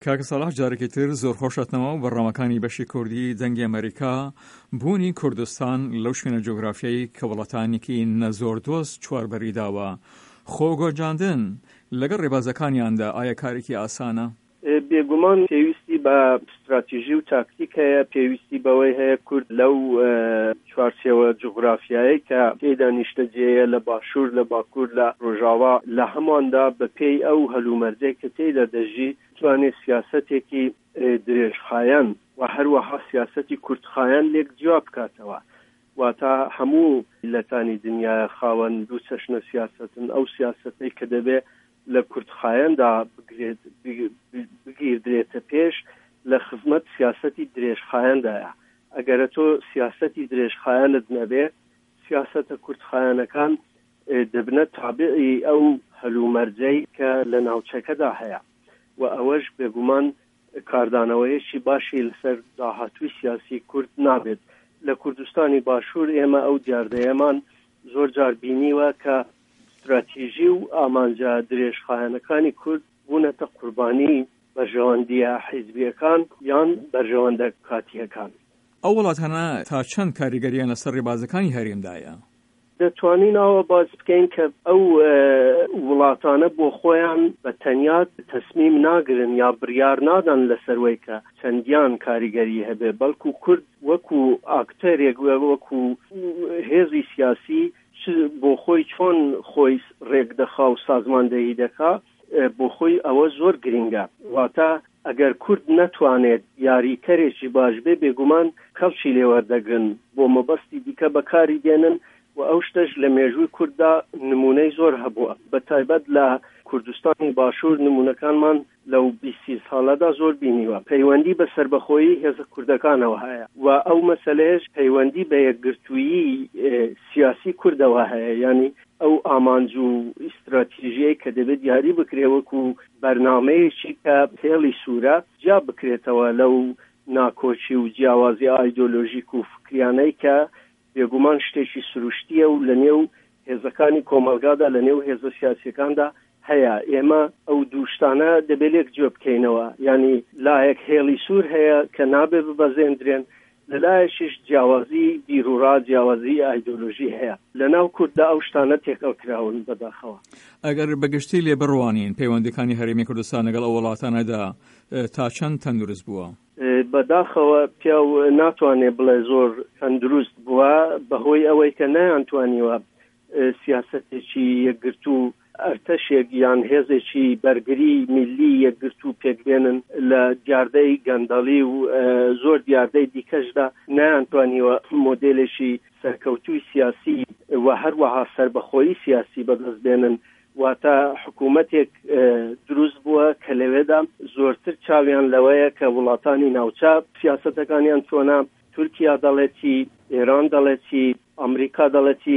کاکە ساڵح جارێکی تر زۆر خۆشەتنەوە و بەڕامەکانی بەشی کوردی جەنگی ئەمریکا بوونی کوردستان لەو شوێنە جۆگرافیایی کە وڵاتانێکی نەزۆر دۆست چواربەری داوە. خۆگۆجاندن لەگەڵ ڕێبازەکانیاندا ئایا کارێکی ئاسانە؟ بێگومان پێویستی بە استراتیژی و تاکتیک هەیە، پێویستی بەوەی هەیە کورد لەو چوارچێوە جوغرافیایی کە تێیدا نیشتەجێیە لە باشوور، لە باکوور، لە ڕۆژاوا، لە هەماندا بەپێی ئەو هەلومەرجەی کە تێیدا دەژی توانێت سیاسەتێکی درێژخایەن و هەروەها سیاسەتی کوردخایەن لێک جیا بکاتەوە. واتە هەموو لەتانی دنیای خاوەن دوو چەشنە سیاسەتن، ئەو سیاسەتەی کە دەبێت لە کوردخایەندا بگیردرێتە پێش لە خزمەت سیاسەتی درێژخایەندایە. ئەگەرە تۆ سیاسەتی درێژخایەنت نەبێت، سیاسەتە کوردخایەنەکان دەبنە تابعی ئەو هەلومەرجەی کە لە ناوچەکەدا هەیە و ئەوەش بێگومان کاردانەوەیەکی باشی لەسەر داهاتووی سیاسی کورد نابێت. لە کوردستانی باشوور ئێمە ئەو دیاردەیەمان زۆر جار بینیوە کە استراتیژی و ئامانجا درێژخایەنەکانی کورد بوونەتە قوربانی بەرژەوەندیە حیزبیەکان یان بەرژەوەندە کاتیەکان. ئەو وڵاتانە تا چەند کاریگەریان لەسەر ڕێبازەکانی هەرێمدایە؟ دەتوانین ئەوە باز بکەین کە ئەو وڵاتانە بۆ خۆیان بە تەنیا تەسمیم ناگرن یا بڕیار نادەن لەسەروەی کە چەندیان کاریگەری هەبێ، بەڵکو کورد وەکو ئاکتەرێک وەکو هێزی سیاسی بۆ خۆی چۆن خۆی ڕێکدەخا و سازماندەهی دەکا، بۆ خۆی ئەوە زۆر گرنگە. واتە ئەگەر کورد نەتوانێت یاریکەرێکی باش بێ، بێگومان کەڵکی لێوەردەگرن بۆ مەبەستی دیکە بەکاری دێنن و ئەو شتەش لە مێژووی کورددا نمونەی زۆر هەبووە. بە تایبەت لە کوردستانی باشوور نمونەکانمان لەو 20 ساڵەدا زۆر بینیوە. پەیوەندی بە سربەخۆیی هێزە کوردەکانەوە هەیە و ئەو مەسەلەیەش پەیوەندی بە یەکگرتوویی سیاسی کوردەوە هەیە. یعنی ئەو ئامانج و ئیستراتیژیەی کە دەبێت دیاری بکرێ وەکو بەرنامەیەکی کە پێڵی سوورە جیا بکرێتەوە لەو ناکۆچی و جیاوازی ئایدۆلۆژیک و فکریانەی کە بێگومان شتێکی سروشتیە و لە نێو هێزەکانی کۆمەلگادا، لە نێو هێزە سیاسیەکاندا هەیە. ئێمە ئەو دووشتانە دەبێت جوێ بکەینەوە. ینی لایەک هێڵی سوور هەیە کە نابێ ببەزێندرێن، لەلایەشش جیاوازی بیرورا، جیاوازی ئایدۆلۆژی هەیە. لە ناو کورددا ئەو شتانە تێکەڵ کراون بەداخەوە. ئەگەر بەگشتی لێ بڕوانین پەیوەندەکانی هەرێمی کوردستان لەگەڵ ئەو وڵاتانەدا تا چەند تەندروست بووە؟ بەداخەوە پیاو ناتوانێت بڵێ زۆر تەندروست بووە، بەهۆی ئەوەی کە نەیانتوانیوە سیاسەتێکی یەکگرتوو ئەرتەشێک یان هێزێکی بەرگری میلی یەکگرتوو پێکبێنن لە دیاردەی گەندەڵی و زۆر دیاردەی دیکەشدا نەیانتوانیوە مۆدێلێکی سەرکەوتووی سیاسی و هەروەها سربەخۆیی سیاسی بەدەست بێنن. واتە حکوومەتێک دروست بووە کە لەوێدا زۆرتر چاویان لەوەیە کە وڵاتانی ناوچە سیاسەتەکانیان چۆنە، تورکیا دەڵێتی، ئێران دەڵێتی، ئەمریکا دەڵێتی،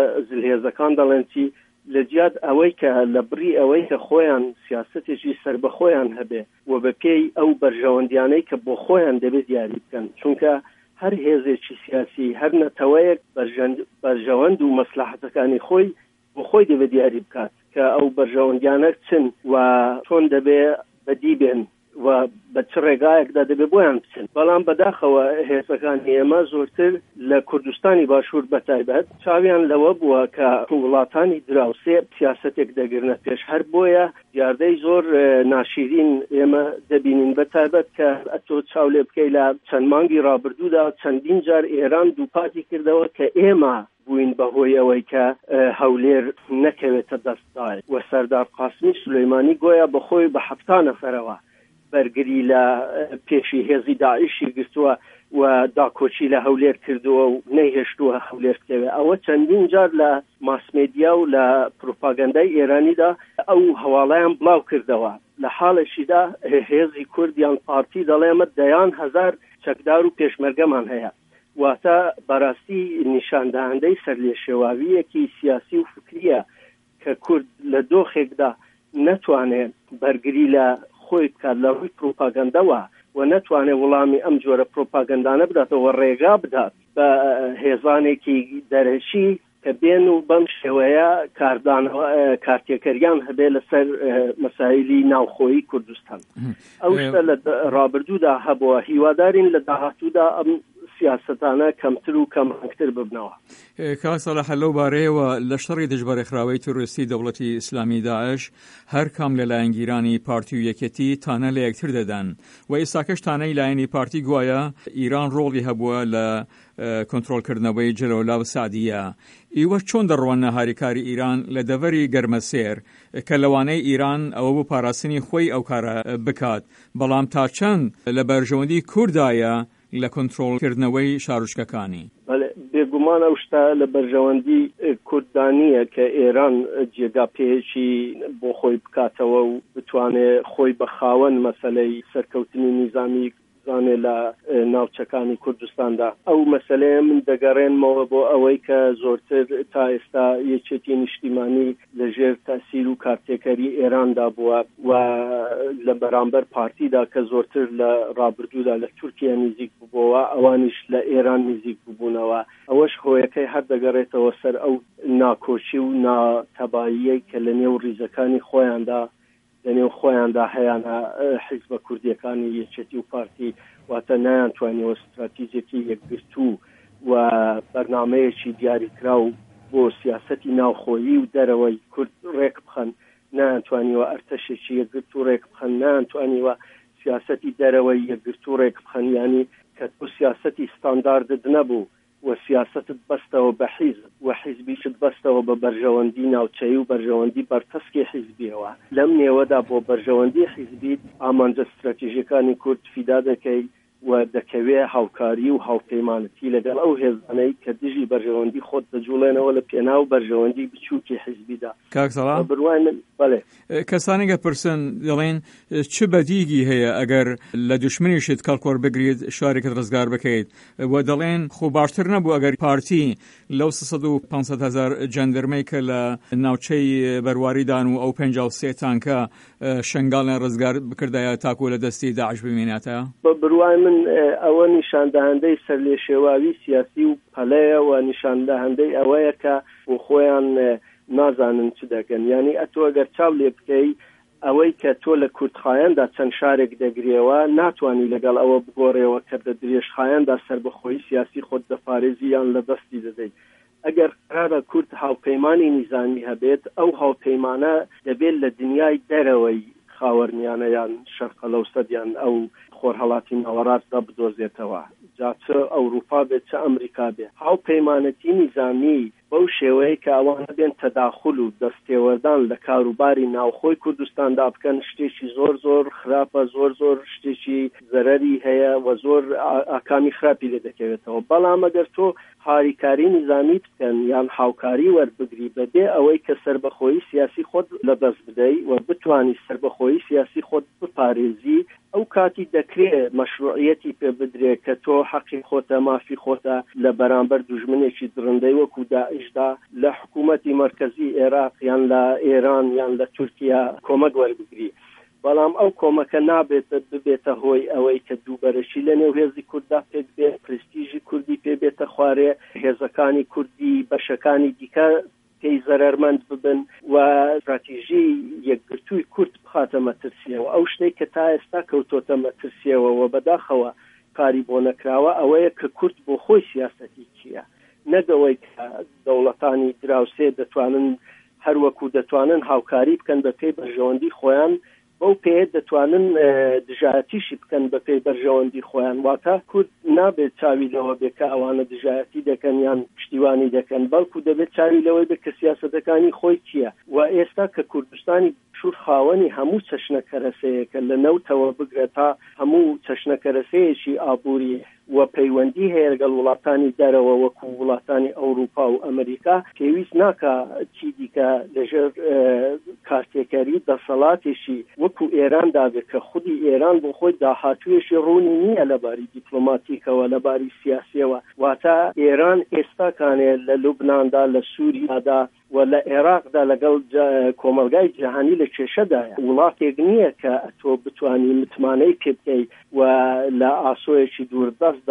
هێزەکان دەڵێنتی، لە جیاد ئەوەی کە لە بڕی ئەوەی کە خۆیان سیاسەتێکی سربەخۆیان هەبێ و بەپێی ئەو بەرژەوەندیانەی کە بۆ خۆیان دەبێت دیاری بکەن. چونکە هەر هێزێکی سیاسی، هەر نەتەوەیەک بەرژەوەند و مەسلحەتەکانی خۆی بۆ خۆی دەبێت دیاری بکات کە ئەو بەرژەوەندیانە چن و چۆن دەبێ بەدی بێن و بە چ ڕێگایەکدا دەبێ بۆیان بچن. بەڵام بەداخەوە هێزەکانی ئێمە زۆرتر لە کوردستانی باشوور بەتایبەت چاویان لەوە بووە کە وڵاتانی دراوسێ سیاسەتێک دەگرنە پێش. هەر بۆیە دیاردەی زۆر ناشیرین ئێمە دەبینین بەتایبەت کە ئەتۆ چاو لێ بکەی لە چەند مانگی ڕابردوودا چەندین جار ئێران دووپاتی کردەوە کە ئێمە بووین بەهۆی ئەوەی کە هەولێر نەکەوێتە دەستدار و سەردار قاسمی سولەیمانی گۆیا بەخۆی بە 7 نەفەرەوە بەرگری لە پێشی هێزی داعیشی گرتووە و داکۆچی لە هەولێر کردووە و نەیهێشتووە هەولێر بکەوێ. ئەوە چەندین جار لە ماسمێدیا و لە پروپاگەندای ئێرانیدا ئەو هەواڵەیان بڵاو کردەوە. لە حاڵێکیدا هێزی کورد یان پارتی دەڵێمە دەیان هەزار چەکدار و پێشمەرگەمان هەیە. واتە بەڕاستی نیشاندەهەندەی سەرلێشێواویەکی سیاسی و فکریە کە کورد لە دۆخێکدا نەتوانێت بەرگری لە خۆی بکات لە ڕووی پروپاگەندەوە و نەتوانێت وەڵامی ئەم جۆرە پروپاگەندانە بداتەوە، ڕێگا بدات بە هێزانێکی دەرەشی کە بێن و بەم شێوەیە کارتێکەریان هەبێ لەسەر مەسایلی ناوخۆیی کوردستان. ئەو شتە لە ڕابردوودا هەبووە، هیوادارین لە داهاتوودا ئەم سیاستانە کەمتر و کەمانگتر ببنەوە. کاسەڵە هەلو بارەیەوە لە شەڕی دژبەرێکراوەی تۆڕیستی دەوڵەتی ئیسلامی داعش هەر کام لە لایەنگیرانی پارتی و یەکێتی تانە لە یەکتر دەدەن و ئێستاکەش تانەی لایەنی پارتی گوایە ئیران ڕۆڵی هەبووە لە کۆنتڕۆلکردنەوەی جەلەولا و سعدیە. ئیوە چۆن دەڕوانە هاریکاری ئیران لە دەڤەری گەرمەسێر کە لەوانەی ئیران ئەوە بۆ پاراستنی خۆی ئەو کارە بکات، بەڵام تا چەند لە بەرژەوەندی کوردایە لە کۆنتڕۆلکردنەوەی شارۆچکەکانی؟ بێگومان ئەو شتە لە بەرژەوەندی کوردانیە کە ئێران جێگا پێشی بۆ خۆی بکاتەوە و بتوانێت خۆی بە خاوەن مەسەلەی سەرکەوتنی نیزامی زانێ لە ناوچەکانی کوردستاندا. ئەو مەسەلەیە من دەگەڕێنمەوە بۆ ئەوەی کە زۆرتر تا ئێستا یەکێتی نیشتیمانی لەژێر تاسیر و کارتێکەری ئێراندا بووە و لە بەرامبەر پارتیدا کە زۆرتر لە ڕابردوودا لە تورکیا نزیک بووبەوە، ئەوانیش لە ئێران نزیک ببوونەوە. ئەوەش هۆیەکەی هەر دەگەڕێتەوە سەر ئەو ناکۆچی و ناتەباییەی کە لە نێو ڕیزەکانی خۆیاندا لەنێو خۆیاندا هەیانە حیزبە کوردیەکانی یەکێتی و پارتی، واتە نایانتوانیەوە استراتیژیەکی یەکگرتوو و بەرنامەیەکی دیاریکراو بۆ سیاسەتی ناوخۆیی و دەرەوەی کورد ڕێک بخەن، نایانتوانیوە ئەرتەشێکی یەکگرت و ڕێک بخەن، نایانتوانیوە سیاسەتی دەرەوەی یەکگرت و ڕێک بخەن، ینی کە تۆ سیاسەتی ستانداردت نەبوو و سیاستت بەستەوە بە حیزب و حیزبیشت بەستەوە بە بەرژەوەندی ناوچەی و بەرژەوەندی بەرتەسکی حیزبیەوە. لەم نێوەدا بۆ بەرژەوەندی حیزبیت ئامانجە استراتیژیەکانی کورد فیدا دەکەی و دەکەوێ هاوکاری و هاوپەیمانەتی لەگەڵ ئەو هێزانەی کە دژی بەرژەوەندی خۆت دەجوڵێنەوە لە پێناو بەرژەوەندی بچووکی حیزبیدا. کاکسەڵا بڕوای من بەڵێ کەسانی گەپرسن دەڵێن چ بەدیگی هەیە ئەگەر لە دوشمنیشت کەڵکۆر بگرید شارێکت ڕزگار بکەیت و دەڵێن خۆ باشتر نەبوو ئەگەر پارتی لەو 500,000 جەندەرمەی کە لە ناوچەی بەرواریدان و ئەو 53 تانکە شنگاڵیان ڕزگار بکردایە تاکو لە دەستی داعش بمێنێتەوە؟ بڕوای من ئەوە نیشاندەهەندەی سەرلێشێواوی سیاسی و پەلەیە و نیشاندەهەندەی ئەوەیە کە بۆ خۆیان نازانن چ دەکەن. یعنی ئەتۆ ئەگەر چاو لێ بکەی ئەوەی کە تۆ لە کوردخایەندا چەند شارێک دەگرێەوە ناتوانانی لەگەڵ ئەوە بگۆڕێەوە کە لە درێژخایەندا سربەخۆیی سیاسی خۆت دەپارێزی یان لە دەستی دەدەیت. ئەگەر قرارە کورد هاوپەیمانی نیزامی هەبێت، ئەو هاوپەیمانە دەبێت لە دنیای دەرەوەی خاوەرنیانە یان شەرقە لەوسەدیان ئەو خۆرهەڵاتی ناوەڕاستدا بدۆزێتەوە، جا چ ئەوروپا بێت چ ئەمریکا بێت. هاوپەیمانەتی نیزامی بەو شێوەیە کە ئەوانە بێن تەداخل و دەستێوەردان لە کاروباری ناوخۆی کوردستاندا بکەن، شتێکی زۆر زۆر خراپە، زۆر زۆر شتێکی زەرەری هەیە و زۆر ئاکامی خراپی لێ دەکەوێتەوە. بەڵام ئەگەر تۆ هاریکاری نیزامیت بکەن یان هاوکاری وەربگری بەبێ ئەوەی کە سربەخۆیی سیاسی خۆت لەدەست بدەی و بتوانی سربەخۆیی سیاسی خۆت بپارێزی، ئەو کاتی دەکرێت مەشروعیەتی پێ بدرێت کە تۆ حەقی خۆتە مافی خۆتە لە بەرامبەر دوژمنێکی درندەی وەکو داعشدا لە حکوومەتی مەرکەزی عێراق یان لە ئێران یان لە تورکیا کۆمەک وەربگری. بەڵام ئەو کۆمەکە نابێت ببێتە هۆی ئەوەی کە دووبەرەشی لە نێو هێزی کووردا پێک بێت، پرستیژی کوردی پێ بێتە خوارێ، هێزەکانی کوردی بەشەکانی دیکە پێی زەرەرمەند ببن و استراتیژی یەکگرتووی کورد بخاتە مەترسیەوە. ئەو شتێک کە تا ئێستا کەوتۆتە مەترسیەوە و بەداخەوە کاری بۆ نەکراوە ئەوەیە کە کورد بۆ خۆی سیاسەتی چییە، نەگەوەی کە دەوڵەتانی دراوسێ دەتوانن هەروەکو دەتوانن هاوکاری بکەن بە پێی بەرژەوەندی خۆیان، بەو پێ دەتوانن دژایەتیشی بکەن بە پێی بەرژەوەندی خۆیان. واتە کورد نابێت چاوی لەوە بێت کە ئەوانە دژایەتی دەکەن یان پشتیوانی دەکەن، بەڵکو دەبێت چاوی لەوەی بێت کە سیاسەتەکانی خۆی چییە. و ئێستا کە کوردستانی شور خاوەنی هەموو چەشنەکەرەسەیەکە لە نەوتەوە بگرێت تا هەموو چەشنەکەرەسەیەکی ئابووری و پەیوەندی هەیە لەگەڵ وڵاتانی دەرەوە وەکو وڵاتانی ئەوروپا و ئەمریکا، پێویست ناکە چی دیکە لەژێر کارتێکەری دەسەڵاتێکی وەکو ئێران دابێت کە خودی ئێران بۆ خۆی داهاتوویەشی ڕوونی نییە لەباری دیپلۆماتیکەوە لەباری سیاسیەوە. واتە ئێران ئێستاکانێ لە لوبناندا لە سووریادا و لە عێراقدا لەگەڵ کۆمەلگای جیهانی لە کێشەدایە. وڵاتێک نییە کە تۆ بتوانی متمانەی پێ بکەی و لە ئاسۆیەکی دووردەستدا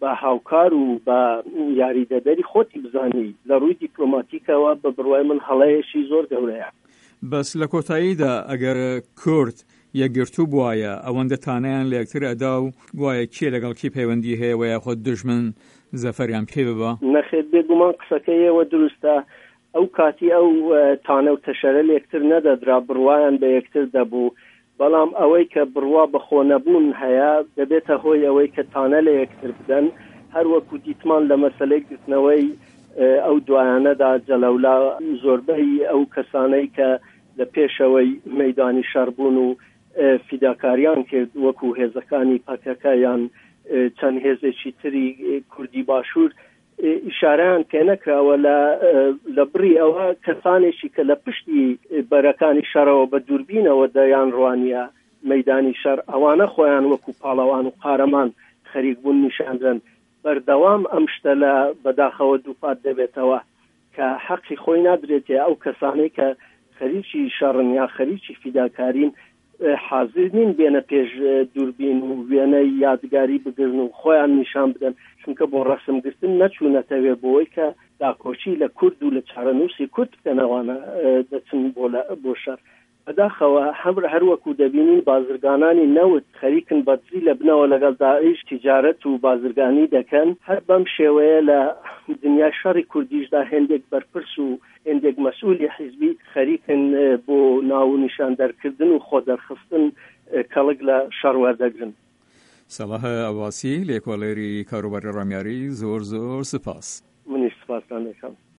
بە هاوکار و بە یاریدەدەری خۆتی بزانی لە ڕووی دیپلۆماتیکەوە بە بڕوای من هەڵەیەشی زۆر گەورەیە. بەس لە کۆتاییدا ئەگەر کورد یەکگرتوو بواە ئەوەندە تانیان لە یەکتر ئەدا و گوایە کێ لەگەڵ کی پەیوەندی هەیە و یاخۆ دژمن زەفەریان پێ ببە؟ نەخێت بێگومان قسەکەیەوە دروستە. ئەو کاتی ئەو تانە و تەشەرە لە یەکتر نەدەدرا، بڕوایان بە یەکتر دەبوو، بەڵام ئەوەی کە بڕوا بە خۆنەبوون هەیە دەبێتە هۆی ئەوەی کە تانە لە یەکتر بدەن. هەر وەکو دیتمان لە مەسەلەی گرتنەوەی ئەو دوایانەدا جەلەولا زۆربەی ئەو کەسانەی کە لە پێشەوەی مەیدانی شەڕبوون و فیداکاریان کرد وەکو هێزەکانی پەکەکە یان چەند هێزێکی تری کوردی باشوور ئیشارەیان پێنەکراوە لە بڕی ئەوە کەسانێکی کە لە پشتی بەرەکانی شەڕەوە بە دووربینەوە دەیان ڕوانیە مەیدانی شەڕ، ئەوانە خۆیان وەکو پاڵەوان و قارەمان خەریک بوون نیشاندن. بەردەوام ئەم شتە لە بەداخەوە دووپات دەبێتەوە کە حەقی خۆی نادرێتێ ئەو کەسانەی کە خەریکی شەڕن یا خەریکی فیداکارین حاضر نین بێنە پێش دووربین و وێنەی یادگاری بگرن و خۆیان نیشان بدەن، چونکە بۆ ڕەسمگرتن نەچوونەتەوێ بۆی کە داکۆچی لە کورد و لە چارەنووسی کورد بکەنەوانە دەچن بۆ شەڕ. بەداخەوە هەر وەکو دەبینین بازرگانانی نەوت خەریکن بەدزی لە بنەوە لەگەڵ داعش تیجارەت و بازرگانی دەکەن. هەر بەم شێوەیە لە دنیای شەڕی کوردیشدا هێندێک بەرپرس و هێندێک مەسئولی حیزبی خەریکن بۆ ناو نیشان دەرکردن و خۆ دەرخستن کەڵک لە شەڕ وەردەگرن. سەڵاح ئەواسی لێکۆڵێری کاروباری ڕامیاری، زۆر زۆر سپاس. منیش سپاسان دەکەم.